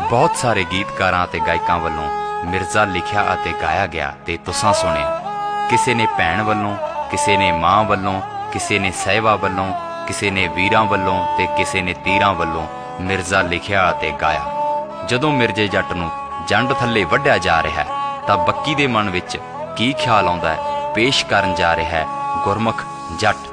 बहुत सारे गीतकारां ते गायकां वल्लों मिर्ज़ा लिखिया अते गाया गया ते तुसां सुणिया। किसी ने भैन वल्लों, किसी ने मां वल्लों, किसी ने सहबा वल्लों, किसी ने वीरां वल्लों ते किसी ने तीरां वल्लों मिर्ज़ा लिखिया अते गाया। जदों मिर्जे जट नूं जंड थल्ले वढिया जा रहा है तां बक्की दे मन विच की ख्याल आउंदा है? पेश करन जा रहा है गुरमुख जट।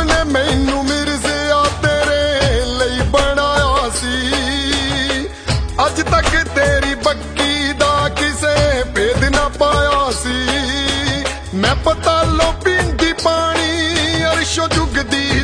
ਨੇ ਮੈਨੂੰ ਮਿਰਜ਼ਿਆ ਤੇਰੇ ਲਈ ਬਣਾਇਆ ਸੀ। ਅੱਜ ਤੱਕ ਤੇਰੀ ਬੱਕੀ ਦਾ ਕਿਸੇ ਭੇਦ ਨਾ ਪਾਇਆ ਸੀ। ਮੈਂ ਪਤਾਲੋਂ ਪੀਂਦੀ ਪਾਣੀ ਅਰਸ਼ੋਂ ਜੁਗਦੀ